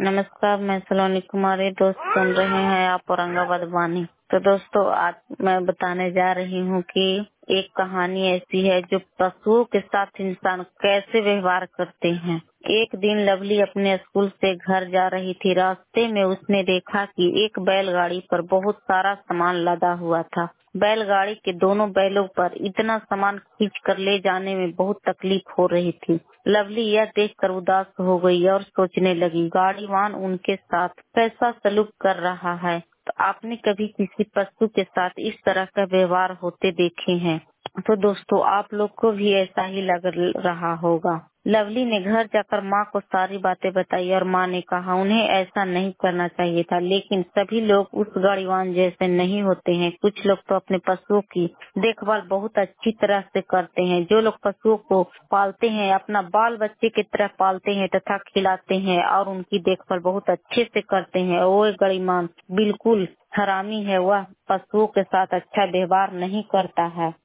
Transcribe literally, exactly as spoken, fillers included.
नमस्कार, मैं सलोनी कुमारी। दोस्त सुन रहे हैं आप औरंगाबाद वाणी। तो दोस्तों, आज मैं बताने जा रही हूँ कि एक कहानी ऐसी है जो पशुओं के साथ इंसान कैसे व्यवहार करते हैं। एक दिन लवली अपने स्कूल से घर जा रही थी। रास्ते में उसने देखा कि एक बैलगाड़ी पर बहुत सारा सामान लदा हुआ था। बैलगाड़ी के दोनों बैलों पर इतना सामान खींच कर ले जाने में बहुत तकलीफ हो रही थी। लवली यह देखकर उदास हो गई और सोचने लगी, गाड़ीवान उनके साथ कैसा सलूक कर रहा है। तो आपने कभी किसी पशु के साथ इस तरह का व्यवहार होते देखे हैं? तो दोस्तों, आप लोग को भी ऐसा ही लग रहा होगा। लवली ने घर जाकर माँ को सारी बातें बताई और माँ ने कहा उन्हें ऐसा नहीं करना चाहिए था, लेकिन सभी लोग उस गाड़ीवान जैसे नहीं होते हैं। कुछ लोग तो अपने पशुओं की देखभाल बहुत अच्छी तरह से करते हैं। जो लोग पशुओं को पालते हैं, अपना बाल बच्चे की तरह पालते हैं तथा खिलाते हैं और उनकी देखभाल बहुत अच्छे से करते हैं, वो गाड़ीवान बिल्कुल हरामी है। वह पशुओं के साथ अच्छा व्यवहार नहीं करता है।